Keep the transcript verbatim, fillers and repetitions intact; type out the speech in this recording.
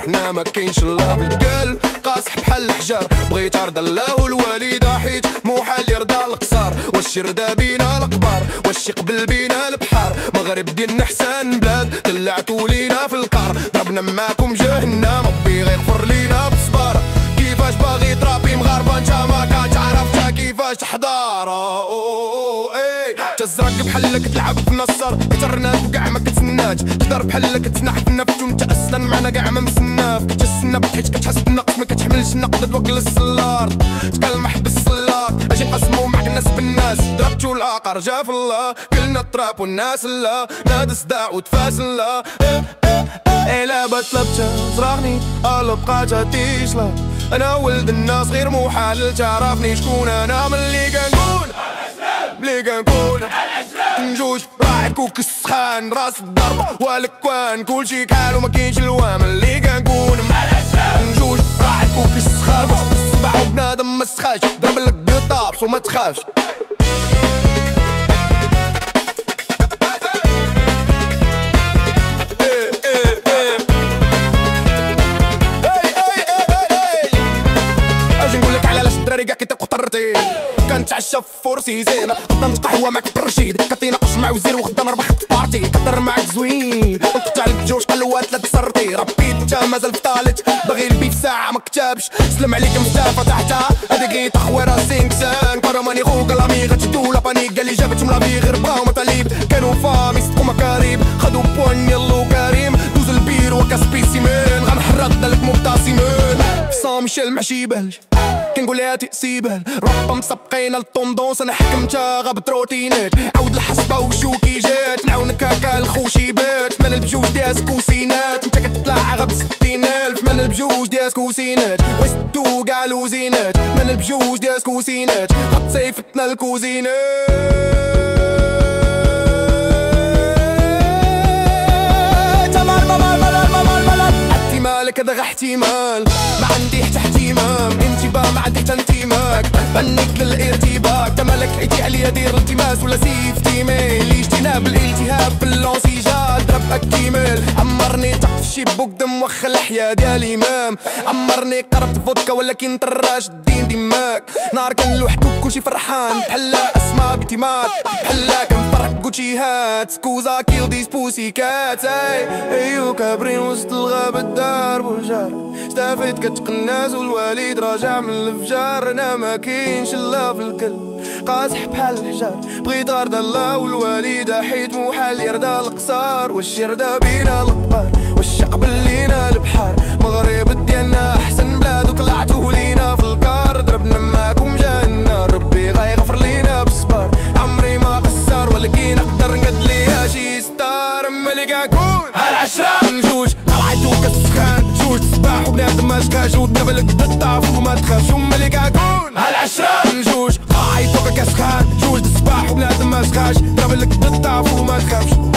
حنا ما كاينش الله في القلب، قاصح بحال الحجر. بغيت ارضى الله والوالده حيت محال يرضى القصار. واش يرضى بينا القبار، واش يقبل بينا البحر. مغرب ديالنا حسن بلاد، طلعتو لينا في القار. ضربنا معاكم جهنم، ربي غيغفر لينا بالصبر. كيفاش باغي ترابي مغاربه انت ما كتعرف تا كيفاش تحضر. تزرق بحالك تلعب في نصر، كترناك وكاع ما كتسناش. تهضر بحالك تنحت نفس وانت اصلا معنا كاع ما مسناف. كتسنى بحيت كتحس بالنقص ما كتحملش النقد توكل السلار. تكلمح بالسلاط اجي نقسمو معاك الناس بالناس. ضربتو العقر جا في الله، كلنا الطراب والناس لا. نادى صداع وتفاسن لا. الا بطلبت صراغني الله بقات تيشلا. انا ولد الناس غير محال تعرفني شكون انا. ملي كنكون ملي كنكون نجوج راعي كوك السخان. راس الضرب والكوان كلشي كحال وما كاينش الوام. ملي كنكون نجوج راعي كوك السخان. الصباح وبنادم ما سخاش، ضرب لك بالطابس وما تخافش. كاع كيطيقو طرتي كنتعشى في فورسي زين. غدا نتقهوى معاك بالرشيد، كتيناقش مع وزير وغدا نربح في بارتي. كضر معاك زوين نقطع لك بجوج قلوات لا تسرتي. ربي انت مازال في طالت باغي البيت ساعه ما كتابش. سلم عليك مستافى تحتها هاديك غي تخويره سينكسان. كرماني خوك لامي غتشدو لا بانيك قالي جابتهم لافي غير بغاو مطاليب. كانوا فامي صدقو مكاريب خدو بوان يلو كريم. دوز البير وكاسبيسيمين غنحرق دالك مبتسمين. سان ميشيل محشي بلج كنقول لها تقسيبال. ربا مسبقينا للطوندونس انا حكمتها غابت روتينات. عاود الحسبه وشو كي جات نعاونك هكا الخوشيبات. مال بجوج دياس كوسينات انت كتطلع غا بستين الف. مال بجوج دياس كوسينات وستو كاع لوزينات. مال بجوج دياس كوسينات غتصيفتنا الكوزينات. مالك هذا غا احتمال ما عندي حتى احتمام. انتباه ما عندي حتى انتماك بنيك للارتباك. تا مالك عيتي عليا دير التماس ولا سيفتي ميل. اجتناب الالتهاب في اللونسيجات ضربك كيميل. عمرني تحت في الشيبوك دم وخا الحياة ديال الامام. عمرني قربت فودكا ولكن طراش الدين دماك. نهار كنلوحكو كلشي فرحان بحلا اسما بتيمات. بحلا كنفرح كوتشيهات سكوزا كيل ديس بوسي كات. ايو كابرين وسط الغابة الدار بوجار. استفيت كتقناز والوالد راجع من الفجار. انا ما كاينش الله في الكل قاصح بحال الحجار. بغيت ارضى الله والوالده حيت محال يرضى القصار. واش يرضى بينا القبار، واش يقبل لينا البحر. مغرب ديالنا احسن بلاد وطلعتو لينا في الكار. ضربنا معاكم جهنم ربي غيغفر لينا بالصبر. عمري ما قصر ولكن نقدر نقد ليها شي ستار. ملي كنكون هالعشرة نجوج طلعتو كالسخان. جوج صباح وبنادم ما شكاش ودابلك بالطاف وما تخافش. ملي كنكون هالعشرة نجوج عيطوك كاسخان. جوج الصباح وبنادم ما شكاش ضربلك بالطاف وما تخافش.